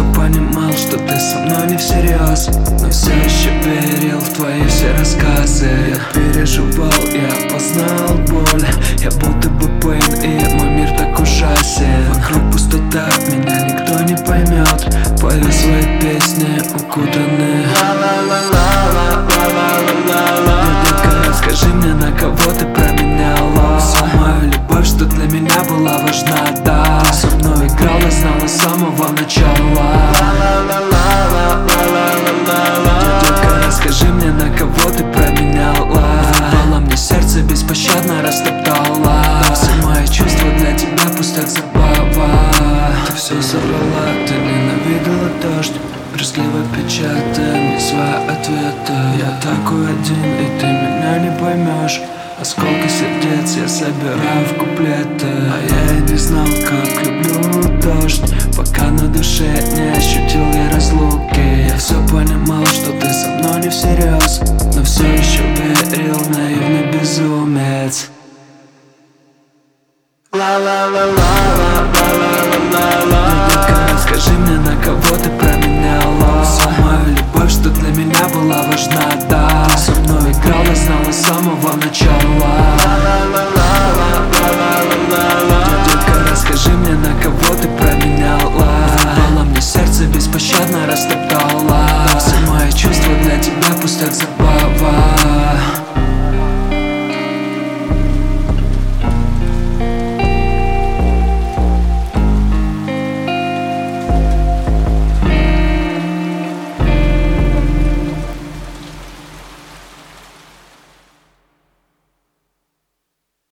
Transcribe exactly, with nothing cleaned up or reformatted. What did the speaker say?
понимал, что ты со мной не всерьез, но все еще верил в твои все рассказы. Я переживал, я познал боль, я будто бы Пейн, и мой мир так ужасен. Вокруг пустота, меня никто не поймет. Пою свои песни, укутанные. Детка, расскажи мне, на кого ты променяла всю мою любовь, что для меня была важна, да. Ты со мной играла, знала с самого начала. Детка, расскажи мне, на кого ты променяла. Вырвала мне сердце, беспощадно растоптала. Да, все мои чувства для тебя пусть так забава. Ты все соврала, ты ненавидела дождь, брезгливо печатая мне свои ответы. Я такой один, и ты меня не поймешь. Осколки сердец я собираю в куплеты. А я и не знал, как люблю дождь, пока на душе не ощутил я разлуки. Я все понимал, что ты со мной не всерьез, но все еще верил, наивный безумец. Детка, расскажи мне, на кого ты променяла всю мою любовь, что для меня была важна, да. Ты со мной играла, знала с самого начала. Детка, расскажи мне, на кого ты променяла. Вырвала мне сердце, беспощадно растоптала. Да, все мои чувства для тебя пусть так забава.